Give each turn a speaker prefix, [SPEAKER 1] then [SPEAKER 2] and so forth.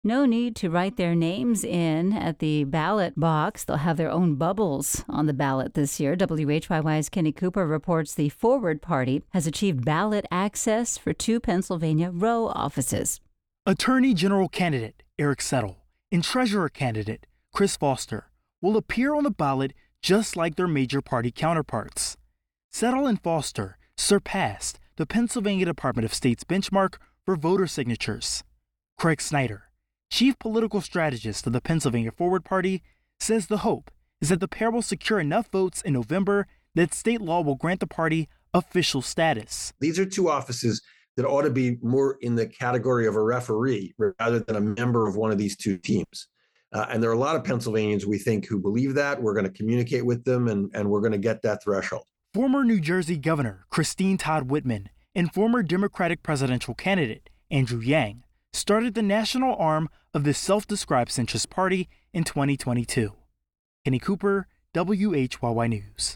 [SPEAKER 1] No need to write their names in at the ballot box. They'll have their own bubbles on the ballot this year. WHYY's Kenny Cooper reports the Forward Party has achieved ballot access for 2 Pennsylvania row offices.
[SPEAKER 2] Attorney General candidate Eric Settle and Treasurer candidate Chris Foster will appear on the ballot just like their major party counterparts. Settle and Foster surpassed the Pennsylvania Department of State's benchmark for voter signatures. Craig Snyder, chief political strategist of the Pennsylvania Forward Party, says the hope is that the pair will secure enough votes in November that state law will grant the party official status.
[SPEAKER 3] These are 2 offices that ought to be more in the category of a referee rather than a member of one of these 2 teams. And there are a lot of Pennsylvanians, we think, who believe that. We're going to communicate with them, and we're going to get that threshold.
[SPEAKER 2] Former New Jersey Governor Christine Todd Whitman and former Democratic presidential candidate Andrew Yang started the national arm of the self-described centrist party in 2022. Kenny Cooper, WHYY News.